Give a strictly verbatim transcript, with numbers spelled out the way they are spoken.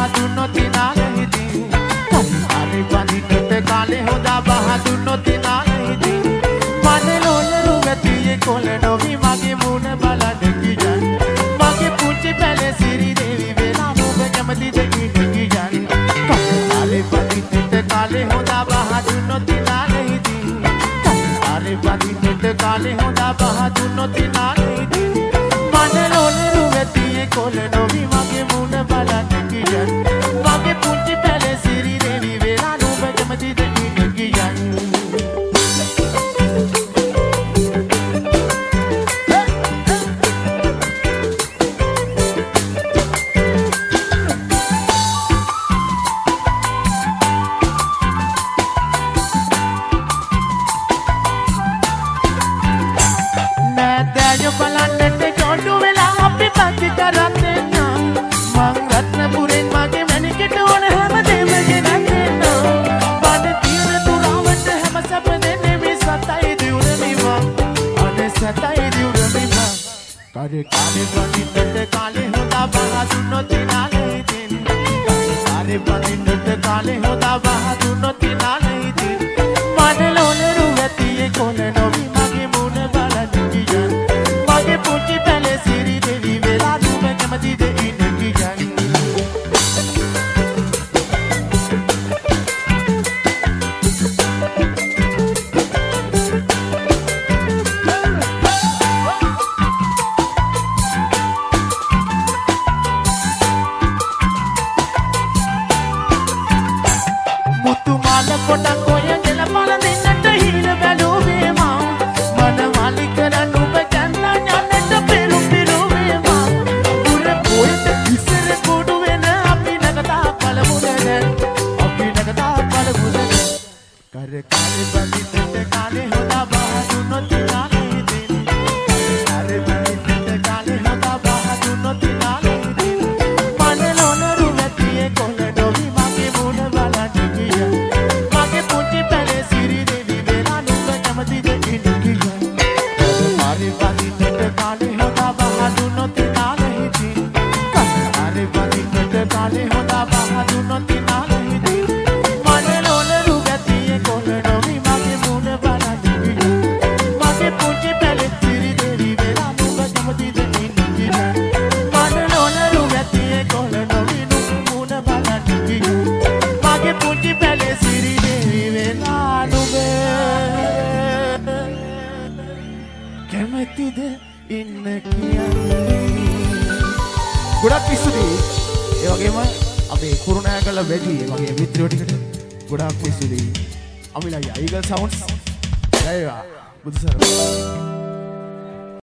දුන්නොත් නාලෙහිදී අරි වදින්නට කාලේ හොදා බහ දුන්නොත් නාලෙහිදී මනේ ලෝලරු ගතියේ කොළ නොවි මගේ මුණ බලන්න කියන්න මගේ පුංචි පැලේ සිරි දේවි වෙලා ඔබ කැමතිද කියන්න අරි වදින්නට කාලේ හොදා බහ දුන්නොත් නාලෙහිදී අරි වදින්නට කාලේ හොදා බහ දුන්නොත් නාලෙහිදී මනේ ලෝලරු ගතියේ කොළ නොවි මගේ මුණ බලන්න කියන්න මගේ පුංචි පැලේ සිරි දේවි වෙලා ඔබ කැමතිද කියන්න බලන්නට ජොඩු වෙලා අපි පත්ති කරත් දෙන්න මං රත්නපුරෙන් මගේ මැනිකට ඕන හැමදේම ගෙනත් දෙන්න බඩ තියෙන තුරාවට හැම සැප දෙන්නේ මේ සතයි දියුරමි මං අනේ සතයි දියුරමි මං කාරේ කාරේ වදින්නට කාලේ හොදා බහ දුන්නොත් නාලෙහිදී කාරේ වදින්නට කාලේ හොදා බහ දුන්නොත් නාලෙහිදී මනේ ලෝලරු වැතියේ කොන නොවි මගේ මුණ බලන්න කියන්න මගේ පුංචි පැලේ සිරි දෙවි වෙලා දුම කැමතිද ඉන්නේ කියන්න මුතු මාල පොටක් ඔය ගෙල පල දෙන්නට හිල බැලුවේ මං මන මාලි කරන්න ඔබ කැන්නා යන්නට පෙරු පෙරුවේ මං පුර පොයට ඉස්සර කුඩු වෙන අපි නගතා පළමුදන අපි නගතා පළමුදන කර කාලේ බඳින්නට කාලේ හොදා බහ දුන්නොත් නාලෙහිදී කර බඳින්නට කාලේ හොදා බහ දුන්නොත් නාලෙහිදී මනේ ලොනරු වැතියේ කොළ නොවි මගේ මුණ බලන්න කියන්න මගේ පුංචි පැලේ සිරි දෙවි වෙලා නුඹ කැමතිද ඉන්නේ කියන්න හරි වදින්නට කාලේ හොදා බහ දුන්නොත් නාලෙහිදී හරි වදින්නට කාලේ හොදා බහ දුන්නොත් නාලෙහිදී මනේ ලොනරු ගැතියේ කොළ නොවි මගේ මුණ බලන්න කියන්න මගේ පුංචි පැලේ සිරි දෙවි වෙලා නුඹ කැමතිද ඉන්නේ කියන්න මනේ ලොනරු ගැතියේ කොළ නොවි නුඹ මුණ බලන්න කියන්න මගේ පුංචි පැලේ සිරි දෙවි වෙලා නුඹ කැමතිද ඉන්න කියන්නේ ගොඩක් පිස්සුදී ඒ වගේම අපේ කුරුණෑගල වැඩි වගේ මිත්‍රයෝ ටිකට ගොඩක් පිස්සුදී අමිලා ඊගල් සවුන්ඩ්ස් ඒවා බුදුසරණ